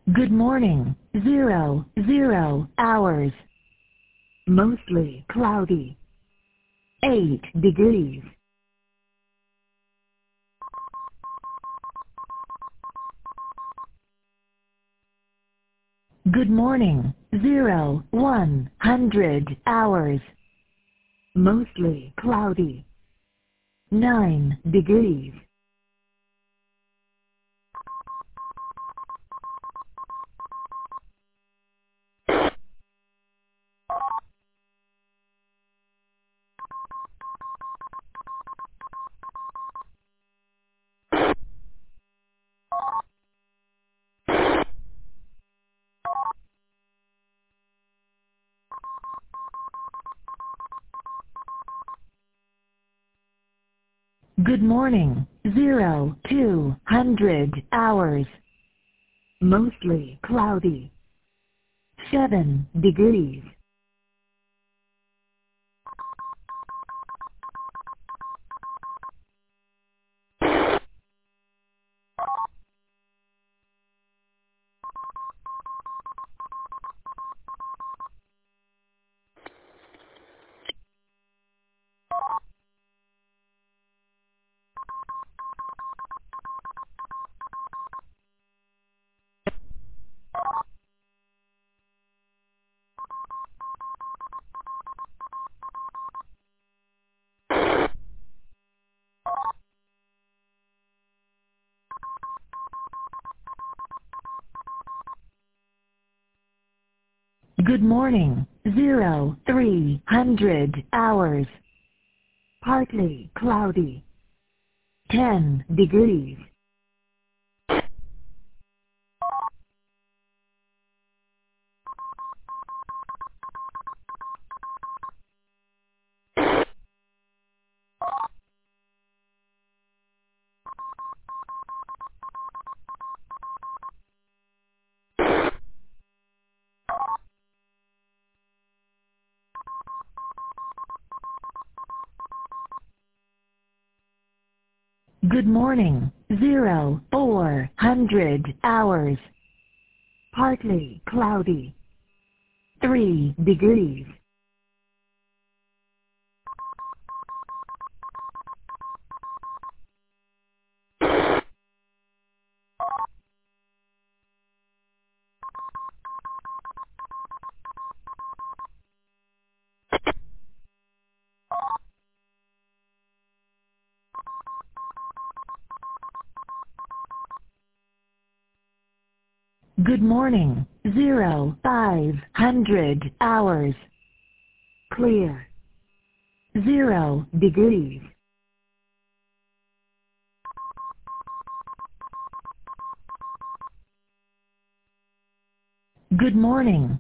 Good morning. 00 hours. Mostly cloudy. 8 degrees. Good morning. 100 hours. Mostly cloudy. 9 degrees. Good morning. 200 hours. Mostly cloudy. 7 degrees. Good morning. 300 hours. Partly cloudy. 10 degrees. Good morning. 400 hours. Partly cloudy. 3 degrees. Good morning. 500 hours. Clear. 0 degrees. Good morning.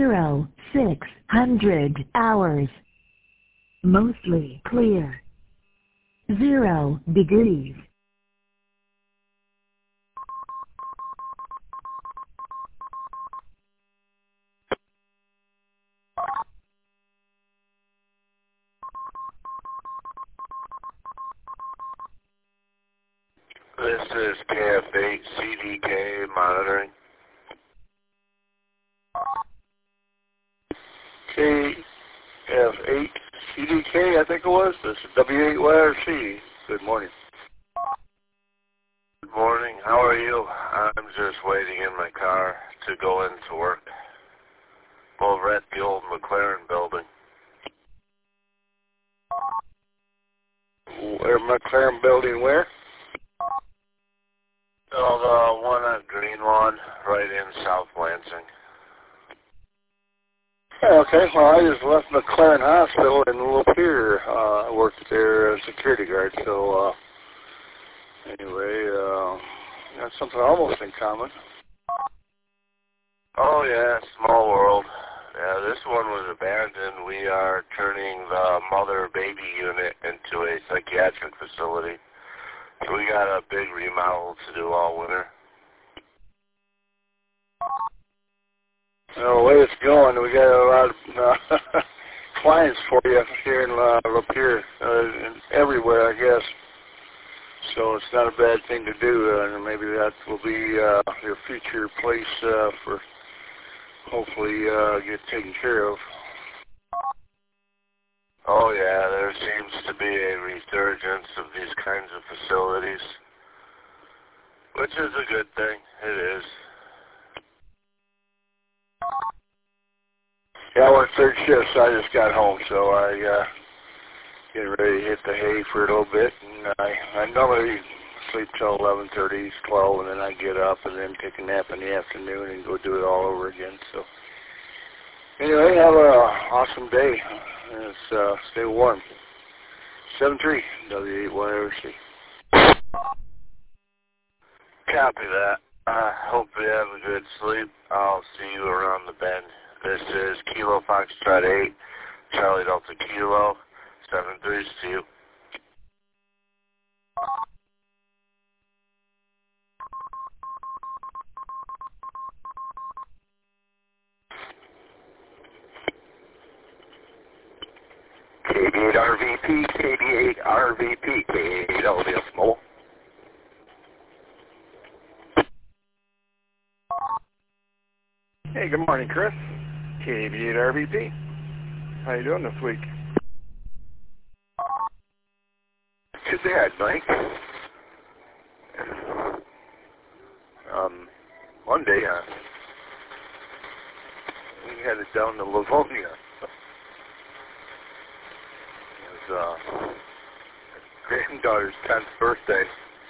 600 hours. Mostly clear. 0 degrees. This is KF8 CDK monitoring. KF8 CDK, I think it was. This is W8YRC. Good morning. Good morning. How are you? I'm just waiting in my car to go into work over at the old McLaren building. Where McLaren building where? Oh, the one on Greenlawn, right in South Lansing. Okay, well, I just left McLaren Hospital in Lapeer. I worked there as a security guard, so anyway, that's something almost in common. Oh, yeah, small world. Yeah, this one was abandoned. We are turning the mother-baby unit into a psychiatric facility. So we got a big remodel to do all winter. The way it's going, we got a lot of clients for you here in Lapeer, and everywhere, I guess. So it's not a bad thing to do, and maybe that will be your future place for hopefully get taken care of. Oh yeah, there seems to be a resurgence of these kinds of facilities, which is a good thing. It is. Yeah, I work third shift, so I just got home, so I getting ready to hit the hay for a little bit, and I normally sleep till 11:30, 12, and then I get up and then take a nap in the afternoon and go do it all over again. So anyway, have a awesome day. It's stay warm. 7-3 W81RC. Copy that. I hope you have a good sleep. I'll see you around the bend. This is Kilo Foxtrot 8, Charlie Delta Kilo, 7-3, see you. KD8RVP, KD8RVP, KD8LDS Mobile. Hey, good morning, Chris. KD8RVP. How you doing this week? Too bad, Mike. One day, we headed down to Livonia. It was granddaughter's 10th birthday.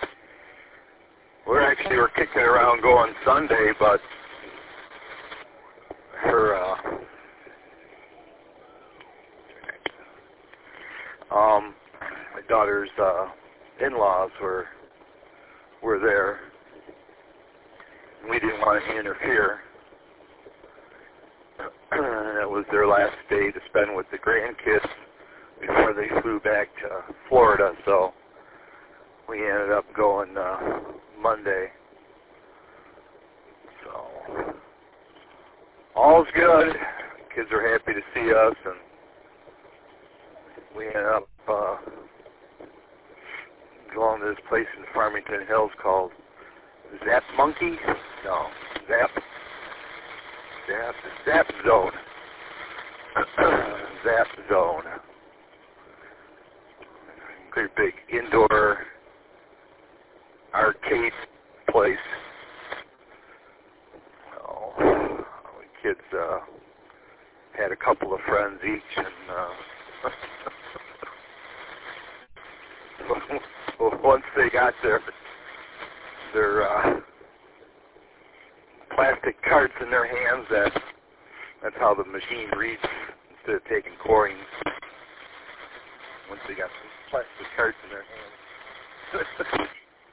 We were kicking around going Sunday, but her my daughter's in-laws were there. We didn't want to interfere. It was their last day to spend with the grandkids before they flew back to Florida, so we ended up going Monday. So all's good. Kids are happy to see us, and we ended up going to this place in Farmington Hills called Zap Monkey? No, Zap Zone. Zap Zone. Great big indoor arcade place. So, the kids had a couple of friends each, and once they got their plastic carts in their hands, that's how the machine reads instead of taking coins. Once they got some plastic carts in their hands,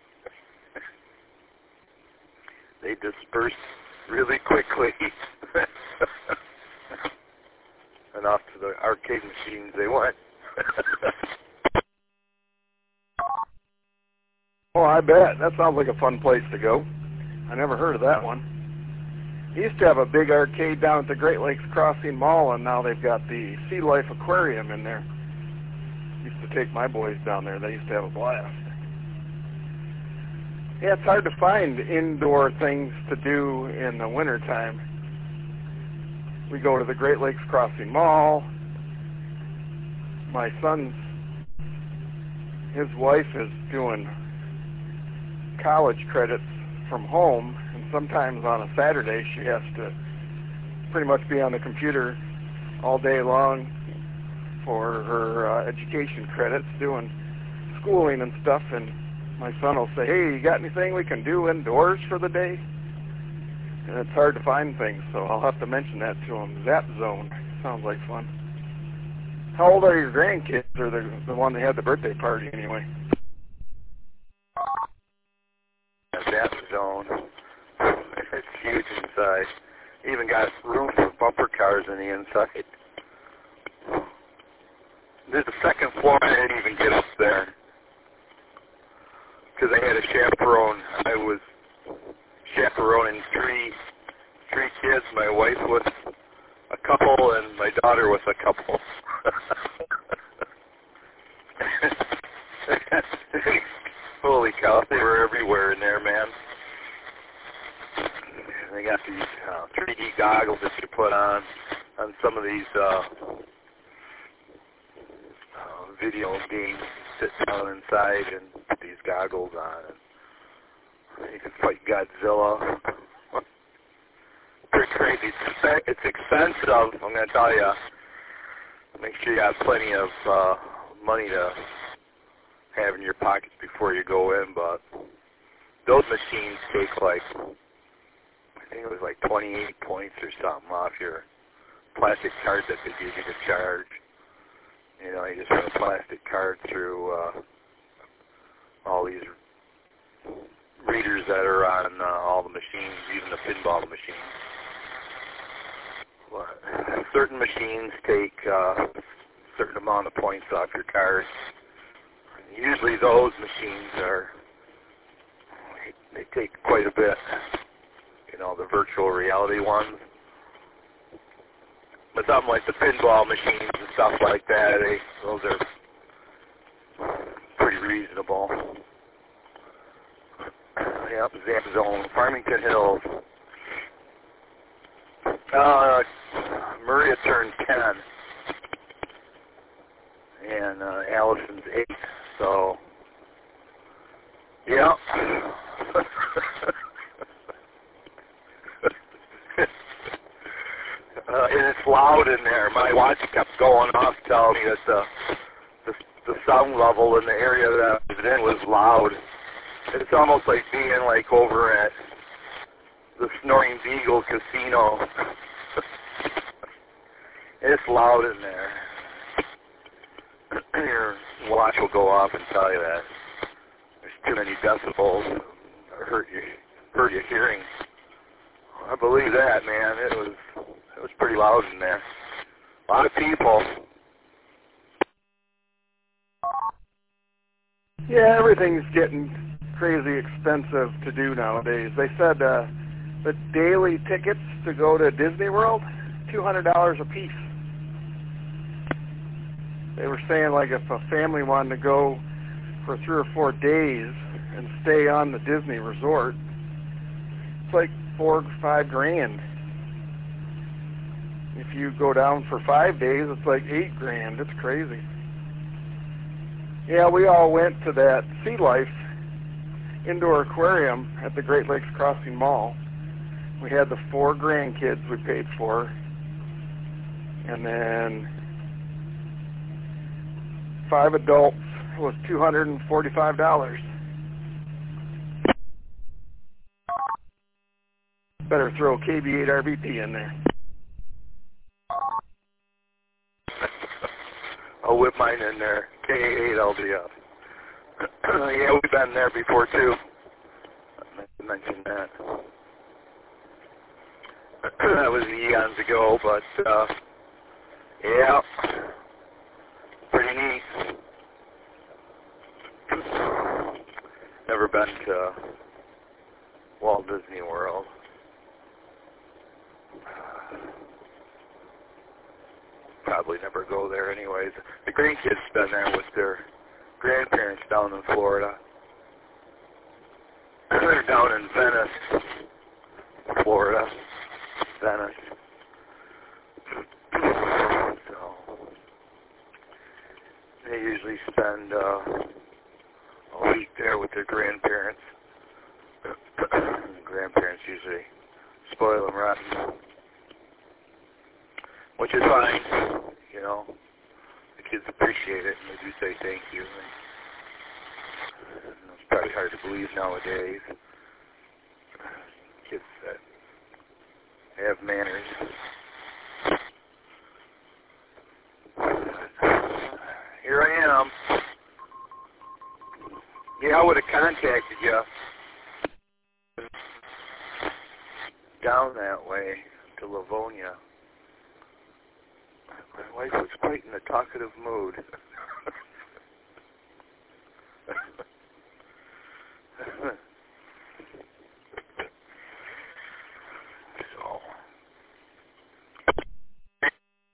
they dispersed really quickly. And off to the arcade machines they went. Oh, I bet. That sounds like a fun place to go. I never heard of that one. They used to have a big arcade down at the Great Lakes Crossing Mall, and now they've got the Sea Life Aquarium in there. Used to take my boys down there. They used to have a blast. Yeah, it's hard to find indoor things to do in the wintertime. We go to the Great Lakes Crossing Mall. My son's, his wife is doing college credits from home, and sometimes on a Saturday she has to pretty much be on the computer all day long for her education credits, doing schooling and stuff, and my son will say, hey, you got anything we can do indoors for the day? And it's hard to find things, so I'll have to mention that to him. Zap Zone. Sounds like fun. How old are your grandkids, or the one that had the birthday party anyway? Zap Zone. It's huge inside. Even got room for bumper cars in the inside. There's a second floor. I didn't even get up there because I had a chaperone. I was chaperoning three kids. My wife with a couple, and my daughter with a couple. Holy cow, they were everywhere in there, man. And they got these 3D goggles that you put on some of these video games. Sit down inside and put these goggles on. And you can fight Godzilla. Pretty crazy. It's expensive, I'm going to tell you. Make sure you have plenty of money to have in your pockets before you go in, but those machines take like, I think it was like 28 points or something off your plastic card that they give you to charge. You know, you just run a plastic card through all these readers that are on all the machines, even the pinball machines. But certain machines take a certain amount of points off your card. Usually those machines they take quite a bit. You know, the virtual reality ones. But something like the pinball machines and stuff like that, those are pretty reasonable. Yep, Zap Zone, Farmington Hills. Maria turned 10, and Allison's 8, so, yeah. And it's loud in there. My watch kept going off telling me that the sound level in the area that I was in was loud. It's almost like being like over at the Snoring Beagle Casino. It's loud in there. Your watch will go off and tell you that. There's too many decibels. Hurt your hearing. I believe that, man. It was pretty loud in there. A lot of people. Yeah, everything's getting crazy expensive to do nowadays. They said the daily tickets to go to Disney World, $200 a piece. They were saying like if a family wanted to go for 3 or 4 days and stay on the Disney resort, it's like $4 or $5 grand. If you go down for 5 days, it's like $8 grand. It's crazy. Yeah, we all went to that Sea Life indoor aquarium at the Great Lakes Crossing Mall. We had the 4 grandkids we paid for, and then 5 adults was $245. Better throw KB8RBT in there. I'll whip mine in there. K8LDF. Yeah, we've been there before too. I mentioned that. That was eons ago, but yeah, pretty neat. Never been to Walt Disney World. Probably never go there anyways. The grandkids been there with their grandparents down in Florida. They're down in Venice, Florida. Venice. So they usually spend a week there with their grandparents. The grandparents usually spoil them rotten, which is fine. You know, the kids appreciate it and they do say thank you. And it's probably hard to believe nowadays. Kids that have manners. Here I am. Yeah, I would have contacted you down that way to Livonia. My wife was quite in a talkative mood.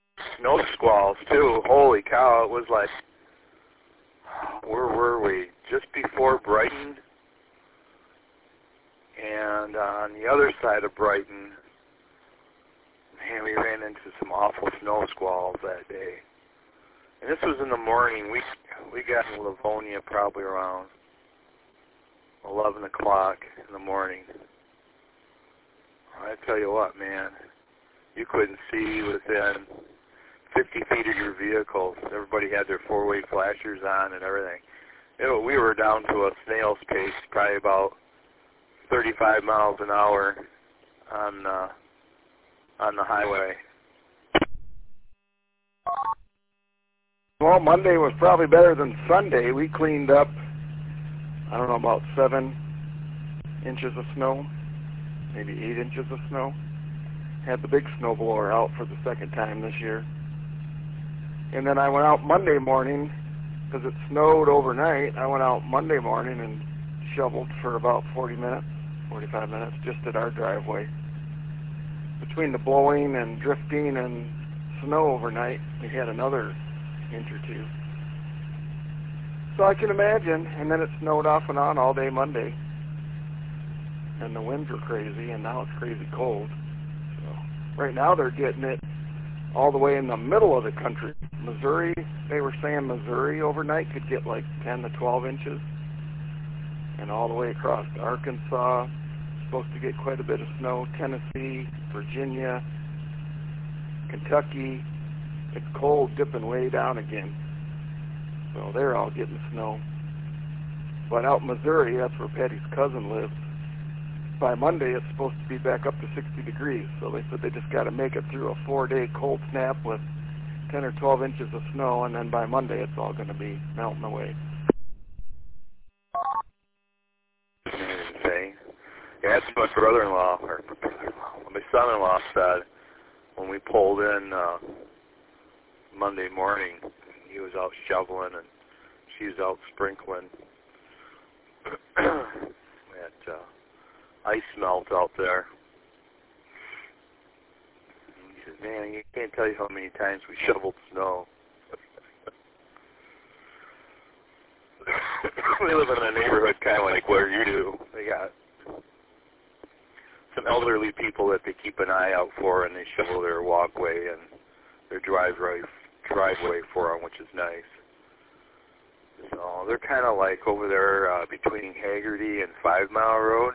Snow squalls too. Holy cow! It was like, where were we? just before Brighton, and on the other side of Brighton, man, we ran into some awful snow squalls that day. And this was in the morning. We got in Livonia probably around 11 o'clock in the morning. I tell you what, man, you couldn't see within 50 feet of your vehicles. Everybody had their four-way flashers on and everything. We were down to a snail's pace, probably about 35 miles an hour on the highway. Well, Monday was probably better than Sunday. We cleaned up, I don't know, about 7 inches of snow, maybe 8 inches of snow. Had the big snowblower out for the second time this year. And then I went out Monday morning, because it snowed overnight. I went out Monday morning and shoveled for about 45 minutes, just at our driveway. Between the blowing and drifting and snow overnight, we had another inch or 2. So I can imagine, and then it snowed off and on all day Monday. And the winds were crazy, and now it's crazy cold. So right now they're getting it all the way in the middle of the country. Missouri, they were saying Missouri overnight could get like 10 to 12 inches. And all the way across to Arkansas, supposed to get quite a bit of snow. Tennessee, Virginia, Kentucky. It's cold, dipping way down again. So they're all getting snow. But out in Missouri, that's where Patty's cousin lives. By Monday, it's supposed to be back up to 60 degrees. So they said they just got to make it through a 4-day cold snap with 10 or 12 inches of snow, and then by Monday, it's all going to be melting away. Insane. Yeah, that's what my son-in-law said when we pulled in Monday morning. He was out shoveling and she was out sprinkling. That ice melt out there. And he said, man, you can't tell you how many times we shoveled snow. We live in a neighborhood kind of like where you do. They got some elderly people that they keep an eye out for, and they shovel their walkway and their driveway for them, which is nice. So they're kind of like over there between Haggerty and 5 Mile Road.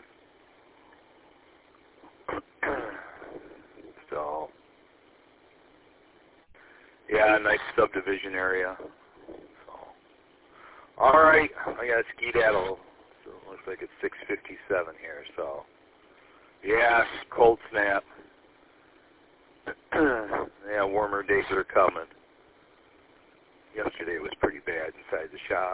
So, yeah, nice subdivision area. So, all right, I got a skedaddle. So it looks like it's 6:57 here. So, yeah, cold snap. Yeah, warmer days are coming. Yesterday was pretty bad inside the shop.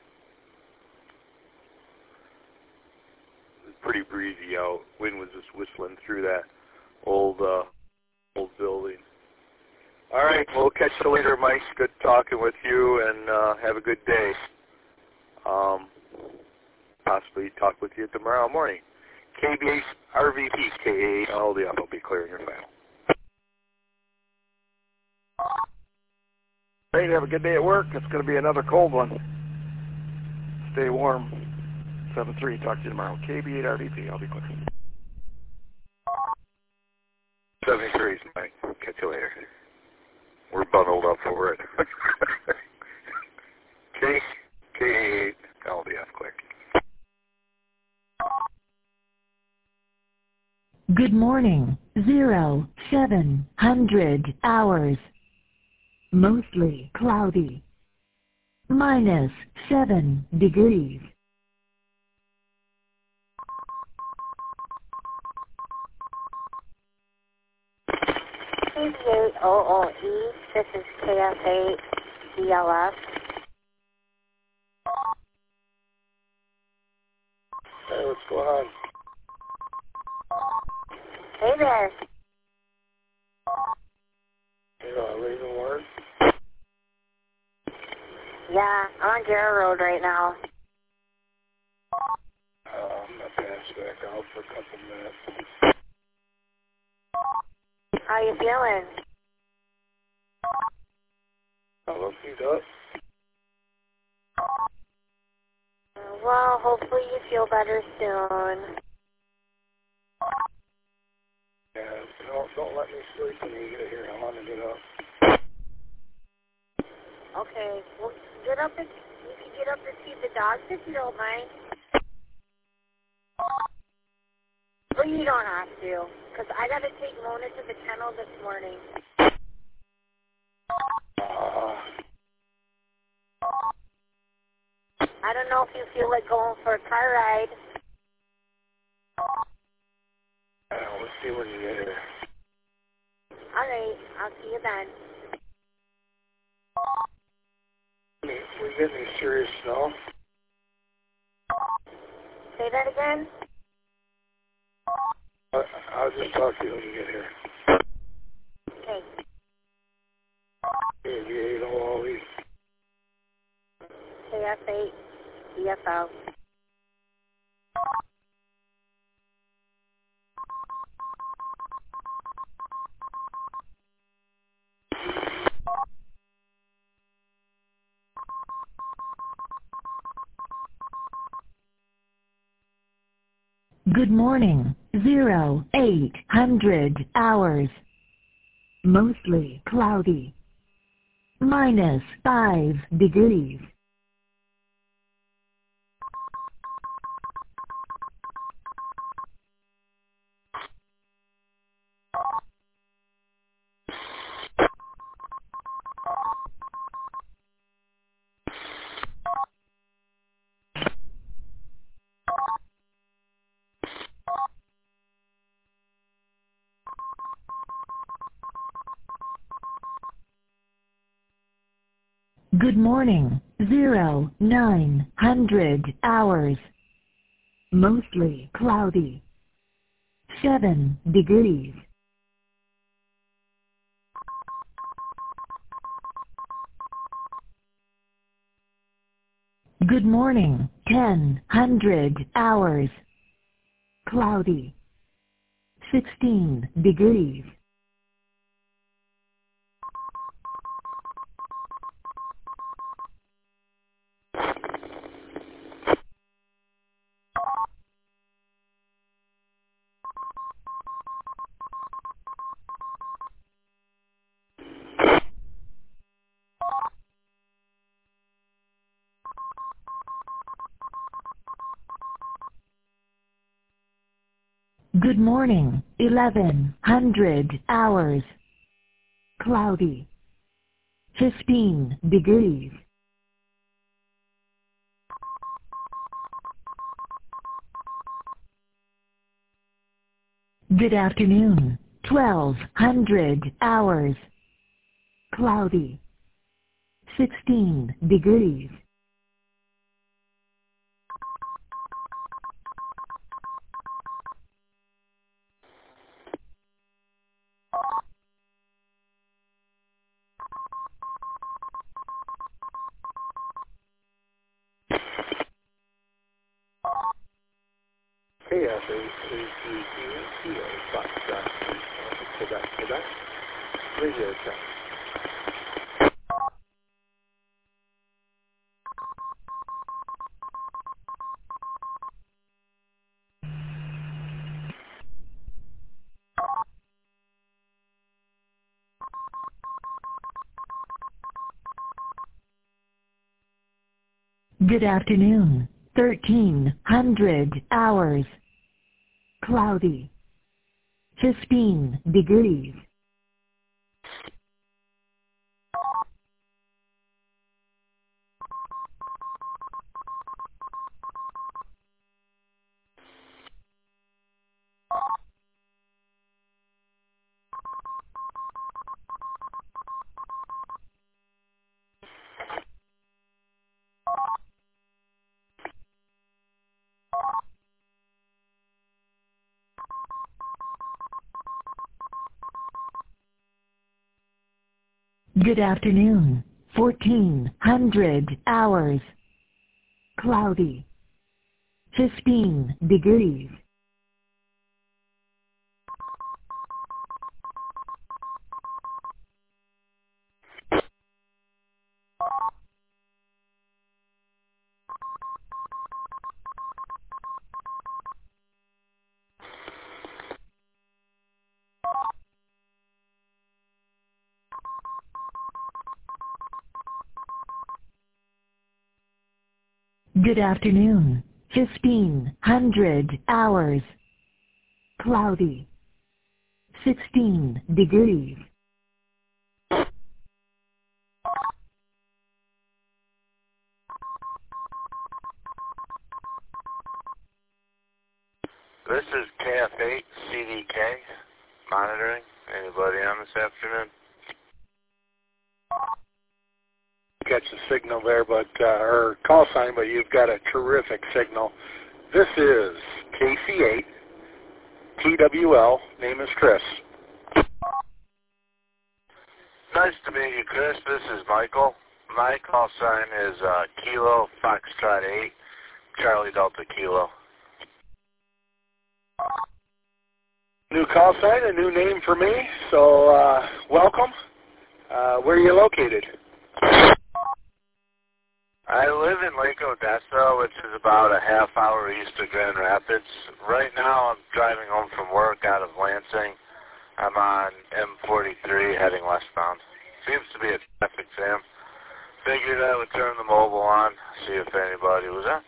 It was pretty breezy out. Wind was just whistling through that old building. All right, we'll catch you later, Mike. Good talking with you, and have a good day. Possibly talk with you tomorrow morning. KBH RVP K8 all the up. I'll be clearing your file. Great, have a good day at work. It's going to be another cold one. Stay warm. 7-3. Talk to you tomorrow. KB8 RVP. I'll be quick. 73, Mike. Catch you later. We're bundled up for it. K8 LDF quick. Good morning. 0700 hours. Mostly cloudy. -7 degrees. KB8OOE, this is KF8 DLF. Hey, what's going on? Hey there. You know, leaving work? Yeah, I'm on Jarrah Road right now. I'm going to pass back out for a couple minutes. How you feeling? I'm looking up. hopefully you feel better soon. Yeah, don't let me sleep when you get here. I want to get up. Okay, well, get up and you can get up and feed the dogs if you don't mind. Or you don't have to, because I got to take Mona to the kennel this morning. I don't know if you feel like going for a car ride. Let's see when you get here. All right, I'll see you then. We get any serious snow? Say that again? I'll just talk to you when you get here. Okay. KV8 OLE. KF8, DFO. Good morning. 0800 hours. Mostly cloudy. -5 degrees. Good morning. 0900 hours. Mostly cloudy. 7 degrees. Good morning. 1000 hours. Cloudy. 16 degrees. Good morning. 1100 hours. Cloudy. 15 degrees. Good afternoon. 1200 hours. Cloudy. 16 degrees. Quebec. Radio check. Good afternoon. 1300 hours. Cloudy. 15 degrees. Good afternoon. 1400 hours. Cloudy. 15 degrees. Good afternoon. 1500 hours. Cloudy. 16 degrees. This is KF8 CDK monitoring. Anybody on this afternoon? Catch the signal there, but or call sign, but you've got a terrific signal. This is KC8 TWL. Name is Chris. Nice to meet you, Chris. This is Michael. My call sign is Kilo Foxtrot 8 Charlie Delta Kilo. New call sign, a new name for me, so welcome. Where are you located? I live in Lake Odessa, which is about a half hour east of Grand Rapids. Right now I'm driving home from work out of Lansing. I'm on M43 heading westbound. Seems to be a traffic jam. Figured I would turn the mobile on, see if anybody was on.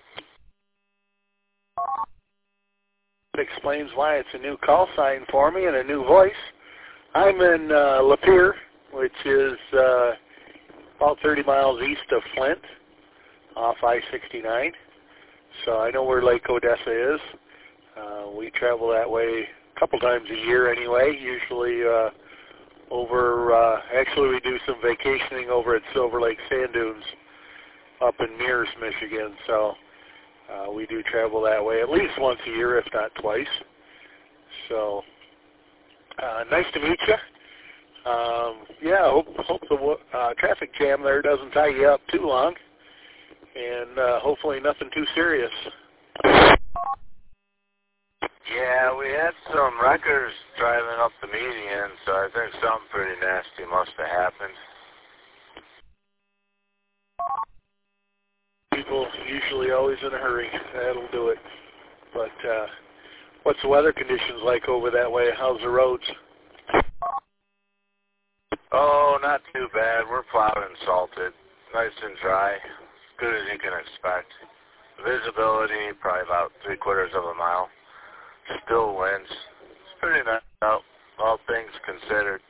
It explains why it's a new call sign for me and a new voice. I'm in Lapeer, which is about 30 miles east of Flint, off I-69. So I know where Lake Odessa is. We travel that way a couple times a year anyway, usually actually we do some vacationing over at Silver Lake Sand Dunes up in Mears, Michigan. So we do travel that way at least once a year, if not twice. So nice to meet you. Yeah, hope the traffic jam there doesn't tie you up too long, and hopefully nothing too serious. Yeah, we had some wreckers driving up the median, so I think something pretty nasty must have happened. People usually always in a hurry. That'll do it. But what's the weather conditions like over that way? How's the roads? Oh, not too bad. We're plowed and salted. Nice and dry. As good as you can expect. Visibility, probably about 3/4 of a mile. Still winds. It's pretty nice out, all things considered.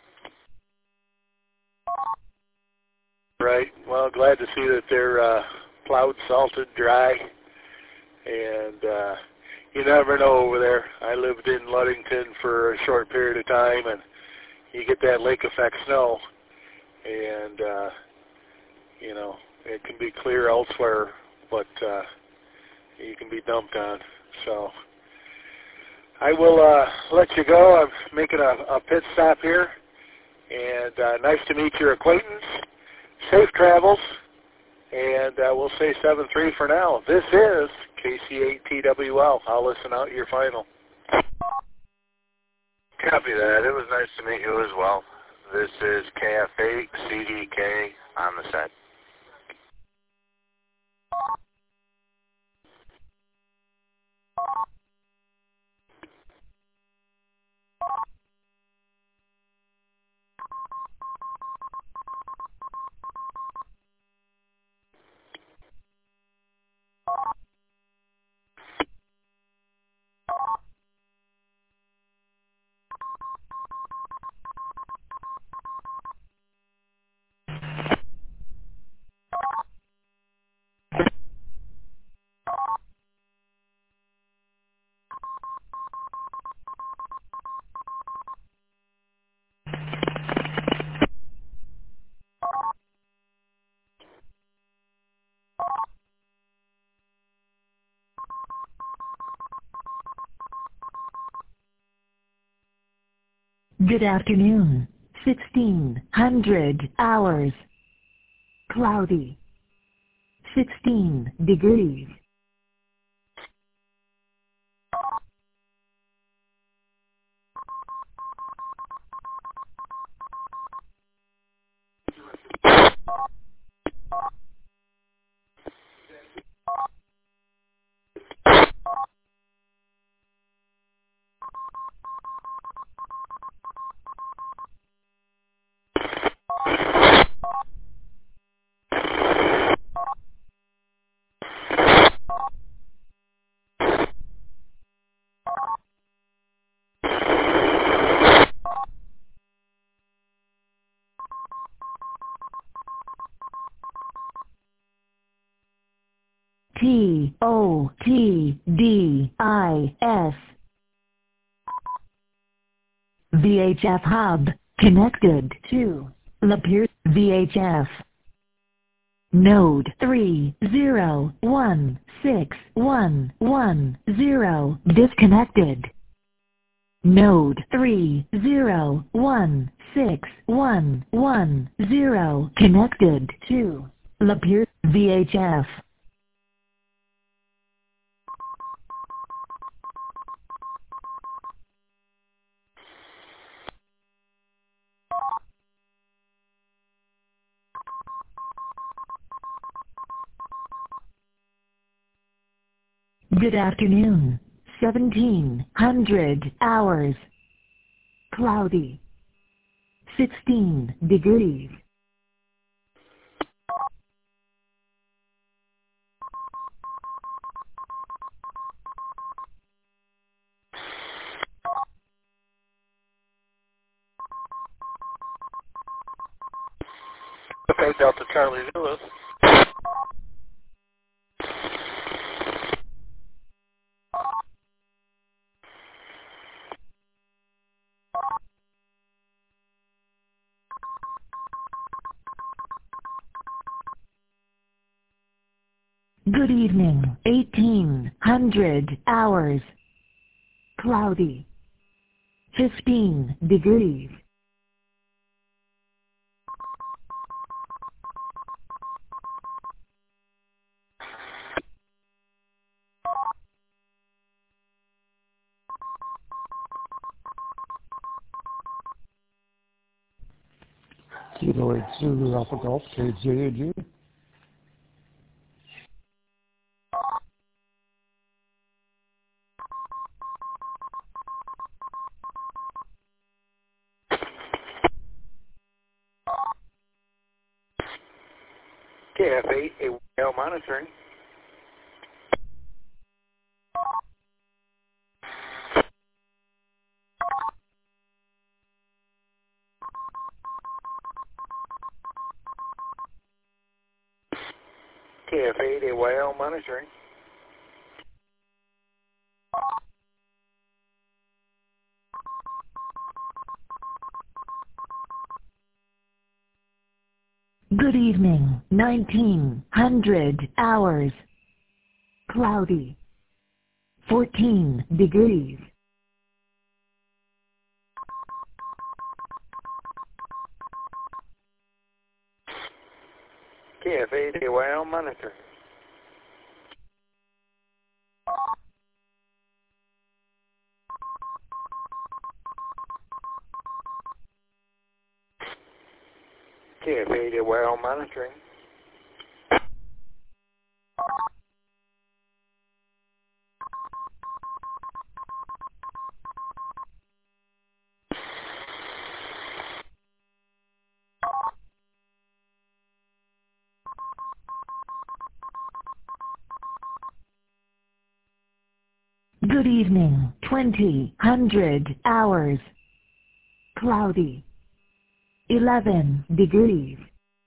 Right. Well, glad to see that they're plowed, salted, dry. And you never know over there. I lived in Ludington for a short period of time, and you get that lake effect snow, and you know, it can be clear elsewhere, but you can be dumped on. So I will let you go. I'm making a pit stop here, and nice to meet your acquaintance. Safe travels, and we'll say 7-3 for now. This is KC8TWL. I'll listen out your final. Copy that. It was nice to meet you as well. This is KF8 CDK on the set. Good afternoon. 1600 hours. Cloudy. 16 degrees. VHF hub connected to Lapeer VHF. Node 30161110 disconnected. Node 30161110 connected to Lapeer VHF. Good afternoon. 1700 hours. Cloudy. 16 degrees. Okay, Delta Charlie Lewis. Good evening. 1800 hours. Cloudy. 15 degrees. Kilo 8 Zulu Alpha Golf, KJAG. KF8, AWL monitoring. KF8, AYL monitoring. Good evening. 1900 hours. Cloudy. 14 degrees. KF8, AYL monitoring. KF8, AYL monitoring. Good evening. 2000 hours. Cloudy. 11 degrees.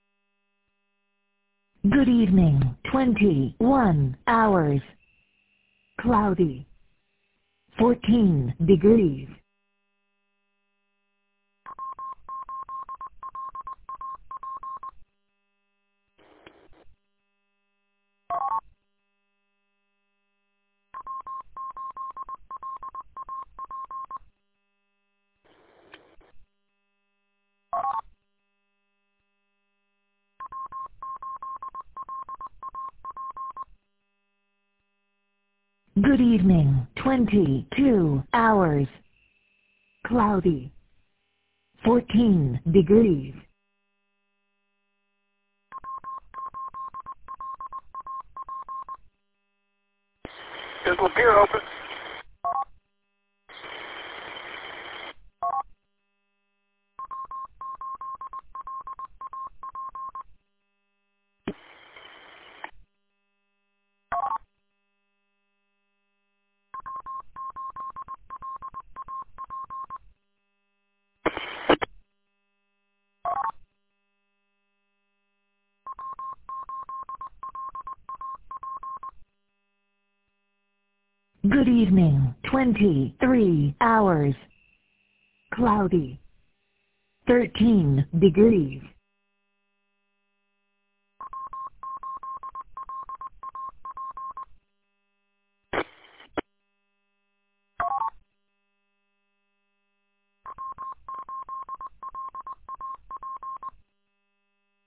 Good evening. 21 hours. Cloudy. 14 degrees. Good evening. 22 hours. Cloudy. 14 degrees. Is Lapeer open? Good evening, 23 hours. Cloudy. 13 degrees.